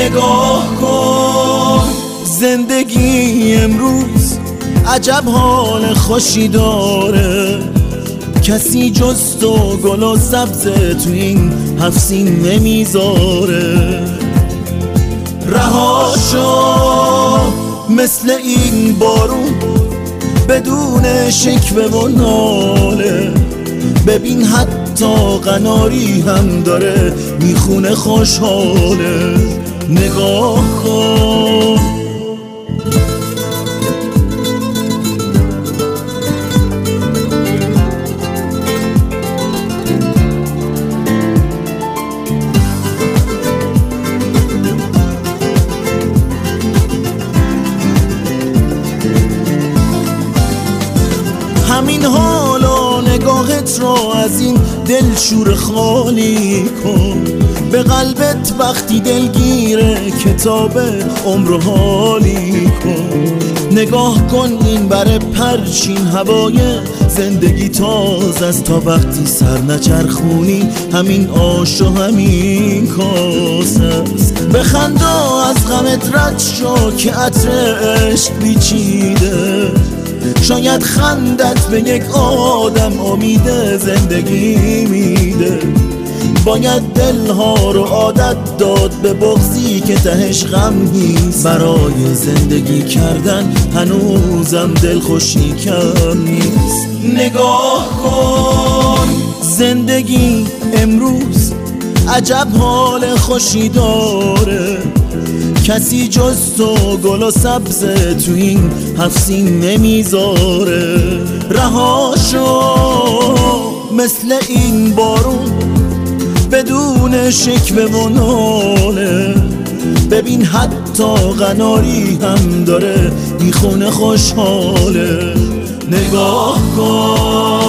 نگاه کن زندگی امروز عجب حال خوشی داره، کسی جز تو گل و سبز تو این هفسین نمیذاره. رها شو مثل این بارون بدون شکوه و ناله، ببین حتی قناری هم داره میخونه خوشحاله. نگاه کن همین حالا نگاهت رو از این دل شور خالی کن، به قلبت وقتی دلگیره کتاب عمر حالی کن. نگاه کن این بر پرچین هوای زندگی تازه است، تا وقتی سر نچرخونی همین آش و همین کاسه است. بخندا از غمت رد شو که عطر عشق پیچیده، شاید خندت به یک آدم امید زندگی میده. باید دلها رو عادت داد به بغضی که تهش غم نیست، برای زندگی کردن هنوزم دلخوشی کم نیست. نگاه کن زندگی امروز عجب حال خوشی داره، کسی جز تو گل و سبز تو این هفسین نمیذاره. رها شو مثل این بارون بدون شکوه و ناله، ببین حتی قناری هم داره میخونه خوشحاله. نگاه کن